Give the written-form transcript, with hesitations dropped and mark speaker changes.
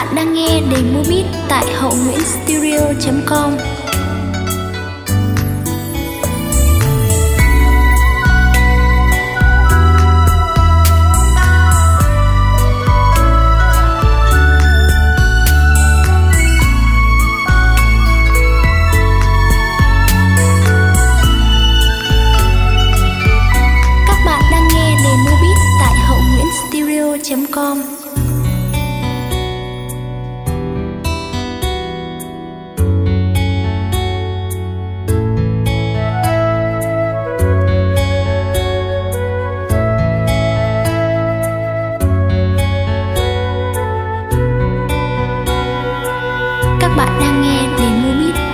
Speaker 1: bạn đang nghe Demo Beat tại hậu-nguyễn-studio.com. Các bạn đang nghe Demo Beat tại hậu-nguyễn-studio.com. Các bạn đang nghe Demo Beat